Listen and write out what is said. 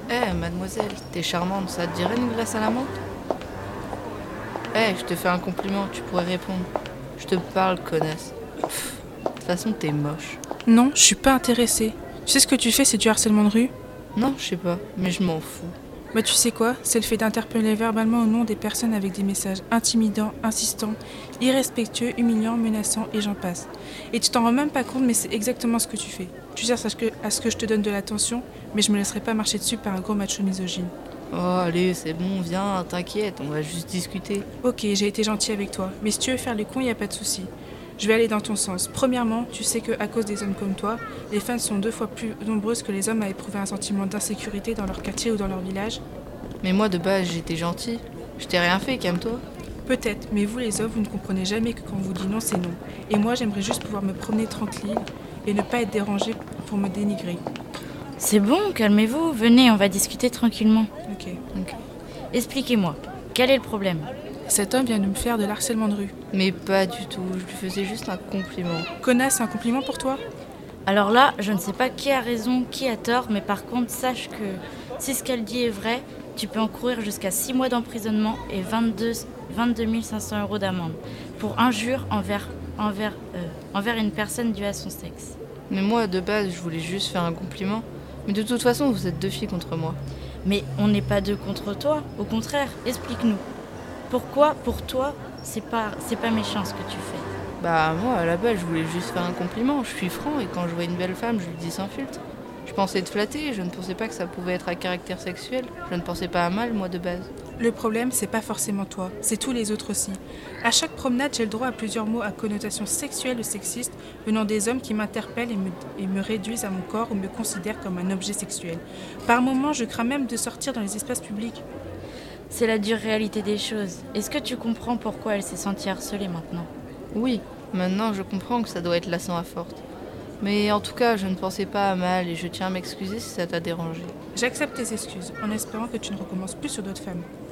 Mademoiselle, t'es charmante, ça te dirait une glace à la menthe? Je te fais un compliment, tu pourrais répondre. Je te parle, connasse. De toute façon, t'es moche. Non, je suis pas intéressée. Tu sais ce que tu fais, c'est du harcèlement de rue? Non, je sais pas, mais je m'en fous. Bah tu sais quoi, c'est le fait d'interpeller verbalement au nom des personnes avec des messages intimidants, insistants, irrespectueux, humiliants, menaçants et j'en passe. Et tu t'en rends même pas compte, mais c'est exactement ce que tu fais. Tu cherches à ce que je te donne de l'attention, mais je me laisserai pas marcher dessus par un gros macho misogyne. Oh, allez, c'est bon, viens, t'inquiète, on va juste discuter. Ok, j'ai été gentille avec toi, mais si tu veux faire le con, y a pas de souci. Je vais aller dans ton sens. Premièrement, tu sais que à cause des hommes comme toi, les femmes sont 2 fois plus nombreuses que les hommes à éprouver un sentiment d'insécurité dans leur quartier ou dans leur village. Mais moi, de base, j'étais gentil. Je t'ai rien fait, calme-toi. Peut-être, mais vous les hommes, vous ne comprenez jamais que quand on vous dit non, c'est non. Et moi, j'aimerais juste pouvoir me promener tranquille et ne pas être dérangée pour me dénigrer. C'est bon, calmez-vous, venez, on va discuter tranquillement. Ok. Expliquez-moi, quel est le problème? Cet homme vient de me faire de l'harcèlement de rue. Mais pas du tout, je lui faisais juste un compliment. Connasse, c'est un compliment pour toi? Alors là, je ne sais pas qui a raison, qui a tort, mais par contre, sache que si ce qu'elle dit est vrai, tu peux encourir jusqu'à 6 mois d'emprisonnement et 22 500 € d'amende pour injure envers une personne due à son sexe. Mais moi, de base, je voulais juste faire un compliment. Mais de toute façon, vous êtes deux filles contre moi. Mais on n'est pas deux contre toi, au contraire, explique-nous. Pourquoi, pour toi, c'est pas méchant ce que tu fais? Bah, moi, à la base, je voulais juste faire un compliment. Je suis franc et quand je vois une belle femme, je lui dis sans filtre. Je pensais te flatter, je ne pensais pas que ça pouvait être à caractère sexuel. Je ne pensais pas à mal, moi, de base. Le problème, c'est pas forcément toi, c'est tous les autres aussi. À chaque promenade, j'ai le droit à plusieurs mots à connotation sexuelle ou sexiste venant des hommes qui m'interpellent et me réduisent à mon corps ou me considèrent comme un objet sexuel. Par moments, je crains même de sortir dans les espaces publics. C'est la dure réalité des choses. Est-ce que tu comprends pourquoi elle s'est sentie harcelée maintenant? Oui, maintenant, je comprends que ça doit être lassant à forte. Mais en tout cas, je ne pensais pas à mal et je tiens à m'excuser si ça t'a dérangé. J'accepte tes excuses, en espérant que tu ne recommences plus sur d'autres femmes.